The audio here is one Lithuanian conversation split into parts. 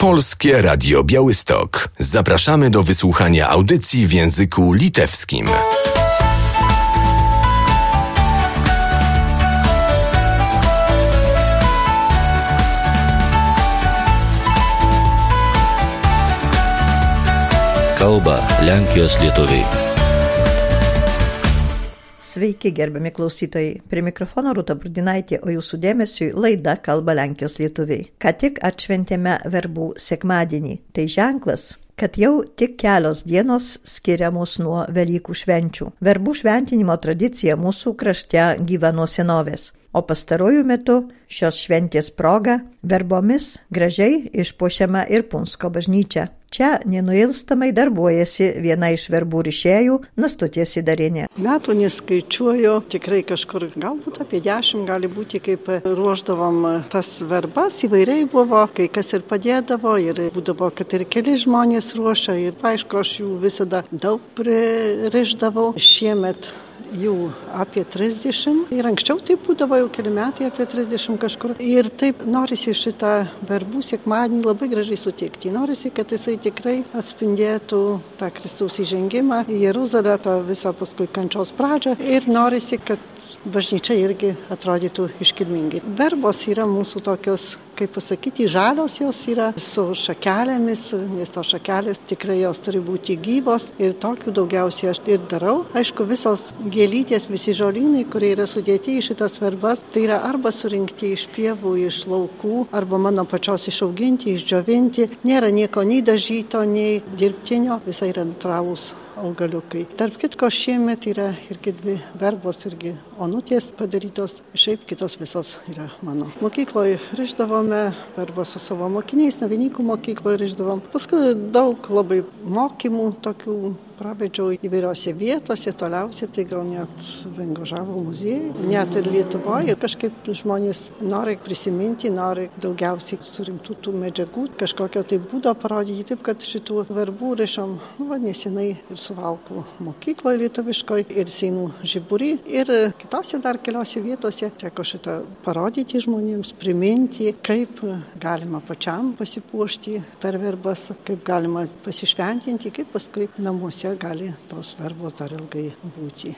Polskie Radio Białystok. Zapraszamy do wysłuchania audycji w języku litewskim. Kalba Lenkijos lietuviai. Sveiki, gerbiami klausytojai. Prie mikrofono Rūta Brudinaitė, o jūsų dėmesiui laida Kalba Lenkijos lietuviai. Ką tik atšventėme verbų sekmadienį. Tai ženklas, kad jau tik kelios dienos skiriamos nuo Velykų švenčių. Verbų šventinimo tradicija mūsų krašte gyva nuo senovės. O pastarojų metu šios šventės proga verbomis gražiai išpuošiama ir Punsko bažnyčia. Čia nenuilstamai darbuojasi viena iš verbų rišėjų Nastutė Sidarienė. Metų neskaičiuoju, tikrai kažkur galbūt apie 10 gali būti, kaip ruoždavom tas verbas, įvairiai buvo, kai kas ir padėdavo, ir būdavo, kad ir keli žmonės ruošia, ir aišku, aš jų visada daug pririšdavau. Šiemet jų apie 30 ir anksčiau taip būdavo jau keli metai apie 30 kažkur. Ir taip norisi šitą verbų sekmadienį labai gražiai sutikti. Norisi, kad jisai tikrai atspindėtų tą Kristaus įžengimą į Jeruzalę, tą visą paskui kančios pradžią. Ir norisi, kad bažnyčia irgi atrodytų iškilmingai. Verbos yra mūsų tokios, kaip pasakyti, žalios jos yra su šakelėmis, nes tos šakelės tikrai jos turi būti gyvos ir tokių daugiausiai aš ir darau. Aišku, visos gėlytės, visi žolynai, kurie yra sudėti į šitas verbas, tai yra arba surinkti iš pievų, iš laukų, arba mano pačios išauginti, išdžiovinti. Nėra nieko nei dažyto, nei dirbtinio, visai yra natūralūs augaliukai. Tarp kitko, šiemet yra irgi 2 verbos, irgi onutės padarytos, šiaip kitos visos yra mano. Mokykloje rišdavome verbos su savo mokiniais, Navinykų mokykloje rišdavom. Paskui daug labai mokymų tokių pravedžiau įvairiose vietose, toliausiai tai gal net Vengožavo muziejui, net ir Lietuvoje. Ir kažkaip žmonės nori prisiminti, nori daugiausiai surinktų tų medžiagų, kažkokio tai būdo parodyti, taip kad šitų verbų rišom, nesenai ir Suvalkų mokykloje lietuviškoje, ir Seinų Žiburį, ir kitose dar keliose vietose teko šitą parodyti žmonėms, priminti, kaip galima pačiam pasipuošti per verbas, kaip galima pasišventinti, kaip paskui namuose gali tos verbos dar ilgai būti.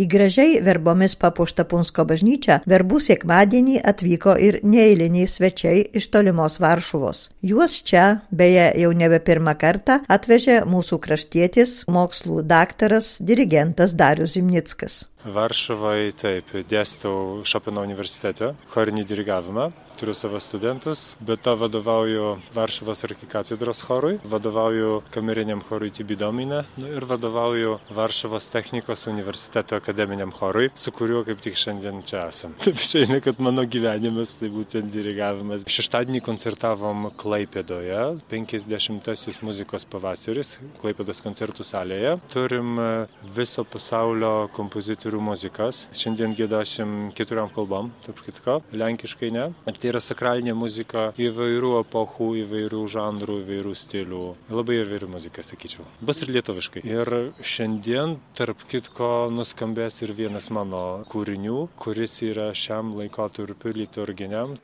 Į gražiai verbomis papuoštą Punsko bažnyčią verbų sekmadienį atvyko ir neeiliniai svečiai iš tolimos Varšuvos. Juos čia, beje, jau nebe pirmą kartą atvežė mūsų kraštietis, mokslų daktaras, dirigentas Darius Zimnickas. Varšuvoje taip, dėstau Šopeno universitete, chorinį dirigavimą, turiu savo studentus, bet to vadovauju Varšuvos arkikatedros chorui, vadovauju kameriniam chorui Tibidomine ir vadovauju Varšuvos technikos universiteto akademiniam chorui, su kuriuo kaip tik šiandien čia esam. Taip išeina, kad mano gyvenimas tai būtent dirigavimas. Šeštadienį koncertavom Klaipėdoje, 50-asis muzikos pavasaris, Klaipėdos koncertų salėje. Turim viso pasaulio kompozitorių muzikas. Šiandien giedosim 4 kalbom, tarp kitko, lenkiškai ne. Ir tai yra sakralinė muzika įvairių epochų, įvairių žanrų, įvairių stilių. Labai įvairi muzika, sakyčiau. Bus ir lietuviškai. Ir šiandien, tarp kitko, nuskambės ir vienas mano kūrinių, kuris yra šiam laikotarpiu liturginiam.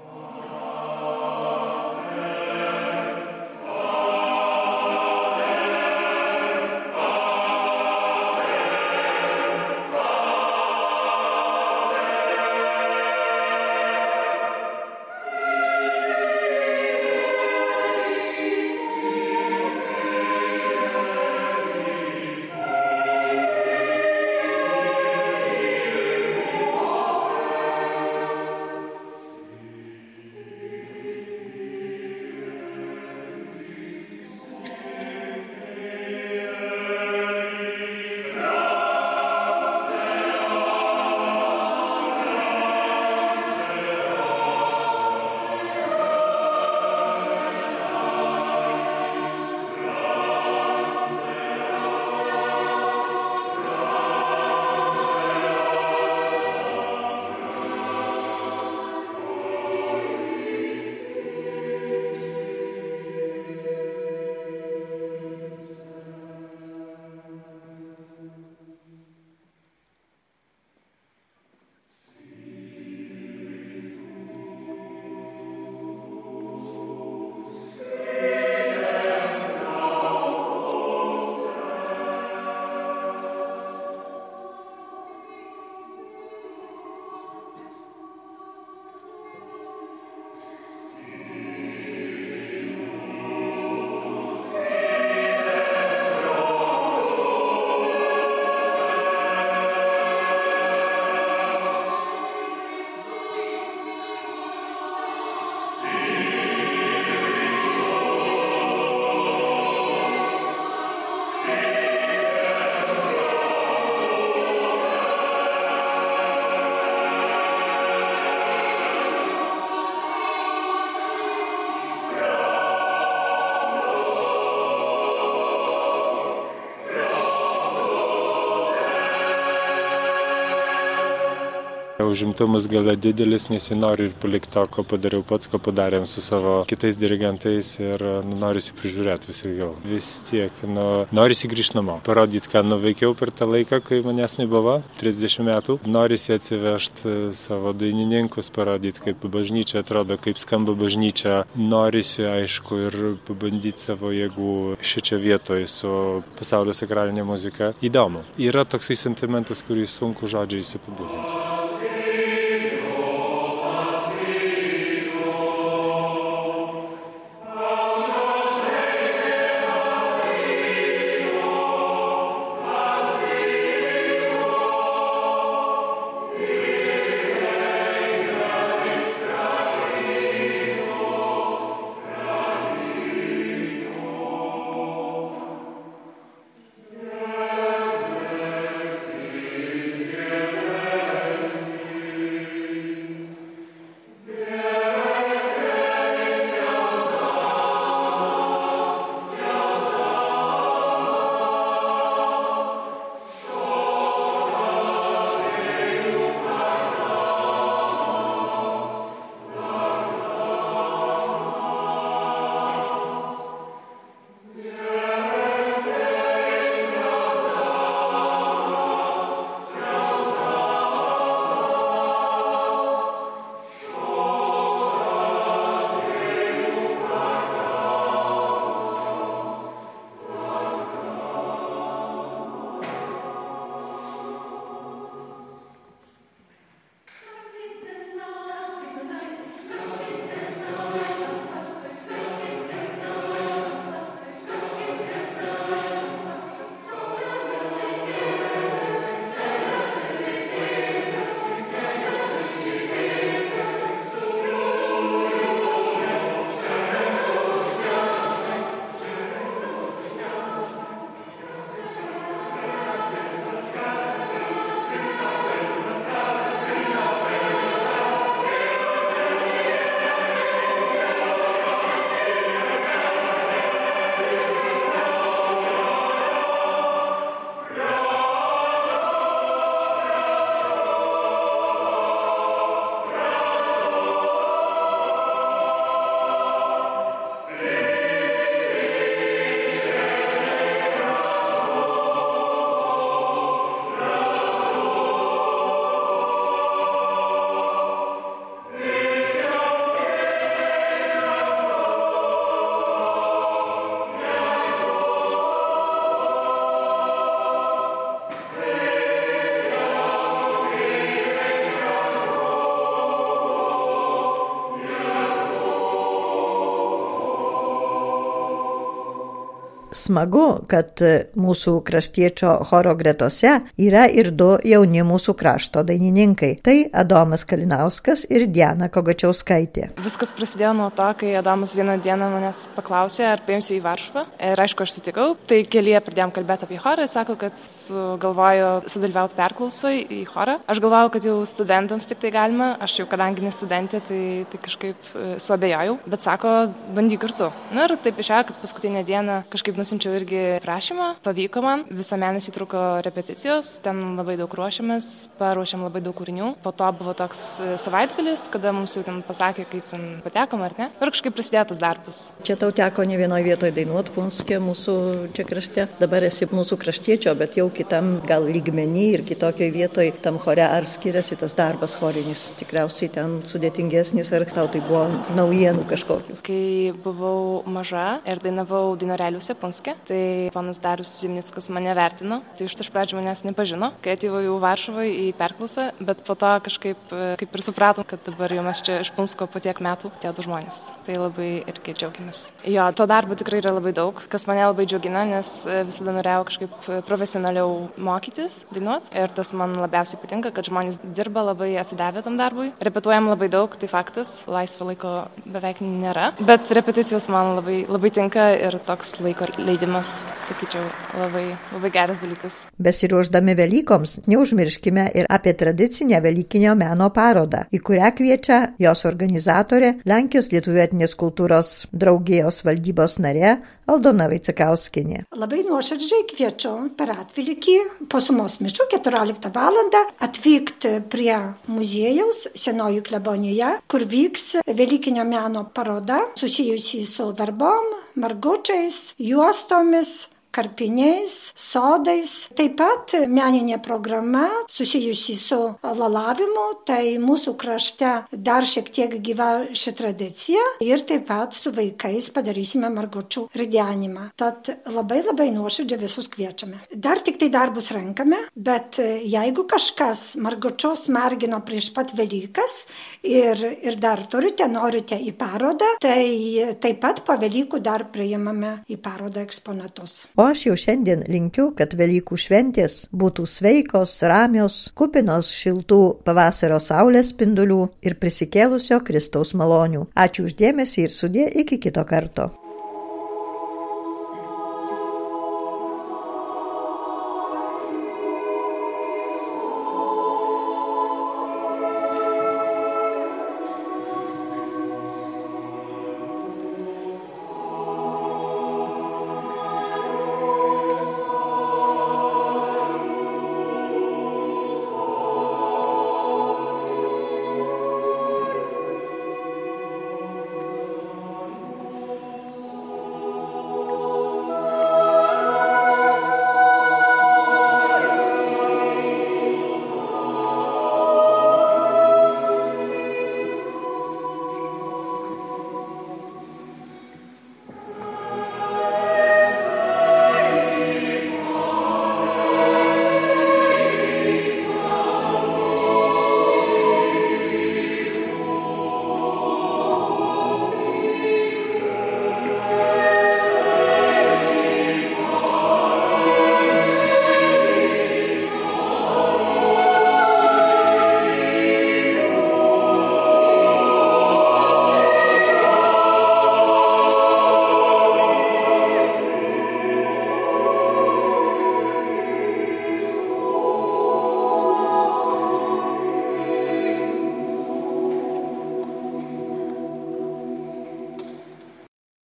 Užimtumas gana didelis, nesinori ir palikti to, ko padariau pats, ko padarėm su savo kitais dirigentais ir norisi prižiūrėti vis ilgiau. Vis tiek, norisi grįžti namo, parodyti, ką nuveikiau per tą laiką, kai manęs nebuvo, 30 metų. Norisi atsivežti savo dainininkus, parodyti, kaip bažnyčia atrodo, kaip skamba bažnyčia. Norisi, aišku, ir pabandyti savo jėgų šičia vietoje su pasaulio sakralinė muzika. Įdomu. Yra toksai sentimentas, kurį sunku žodžiais apibūdinti. smagu, kad mūsų kraštiečio choro gretose yra ir 2 jauni mūsų krašto dainininkai. Tai Adomas Kalinauskas ir Diana Kogačiauskaitė. Viskas prasidėjo nuo to, kai Adomas vieną dieną manęs paklausė, ar paimsiu į Varšuvą. Ir aišku, aš sutikau. Tai kelyje pradėjom kalbėti apie chorą. Jis sako, kad galvoju sudalyvauti perklausoj į chorą. Aš galvojau, kad jau studentams tik tai galima. Aš jau kadangi ne studentė, tai kažkaip suabejojau. Bet sako, bandyk kartu. Na ir taip išėjo, kad paskutinę dieną kažkaip nusinčiau irgi prašymą. Pavyko man. Visą mėnesį truko repeticijos. Ten labai daug ruošiamės. Paruošėm labai daug kūrinių. Po to buvo toks savaitgalis, kada mums jau ten pasakė, kaip ten patekom ar ne. Ir kažkaip prasidėjo tas darbas. Čia tau teko ne vienoje vietoje dainuoti Punske, mūsų čia krašte. Dabar esi mūsų kraštiečio, bet jau kitam gal lygmenį ir kitokioje vietoje tam chore. Ar skiriasi tas darbas chorinis? Tikriausiai ten sudėtingesnis, ar tau tai buvo naujienų kažkokių? Kai buvau maža ir dainavau Dainoreliuose Punske, tai ponas Darius Zimnickas mane vertino. Tai iš pradžių manęs nepažino, kai atėjau į Varšuvą į perklausą, bet po to kažkaip kaip ir supratom, kad dabar jau mes čia iš Punsko po tiek metų tie 2 žmonės. Tai labai irgi džiaugiamės. Jo, to darbo tikrai yra labai daug, kas mane labai džiugina, nes visada norėjau kažkaip profesionaliau mokytis, dainuoti. Ir tas man labiausiai patinka, kad žmonės dirba labai atsidavę tam darbui. Repetuojam labai daug, tai faktas, laisvo laiko beveik nėra. Bet repeticijos man labai tinka ir toks laiko leidimas, sakyčiau, labai geras dalykas. Besiruošdami Velykoms, neužmirškime ir apie tradicinę velykinio meno parodą, į kurią kviečia jos organizatorė Lenkijos lietuvių etninės kultūros draugijos valdybos narė Aldona Vaicekauskienė. Labai nuoširdžiai kviečiu per Atvelykį po sumos mišių 14 valandą atvykti prie muziejaus Senoji klebonija, kur vyks velykinio meno paroda susijusi su verbom, margučiais, juostomis, karpiniais, sodais. Taip pat meninė programa susijusi su lalavimu, tai mūsų krašte dar šiek tiek gyva ši tradicija ir taip pat su vaikais padarysime margučių ridenimą. Tad labai nuoširdžiai visus kviečiame. Dar tik tai darbus renkame, bet jeigu kažkas margučius margino prieš pat Velykas ir dar norite į parodą, tai taip pat po Velykų dar priimame į parodą eksponatus. O aš jau šiandien linkiu, kad Velykų šventės būtų sveikos, ramios, kupinos šiltų pavasario saulės spindulių ir prisikėlusio Kristaus malonių. Ačiū už dėmesį ir sudie iki kito karto.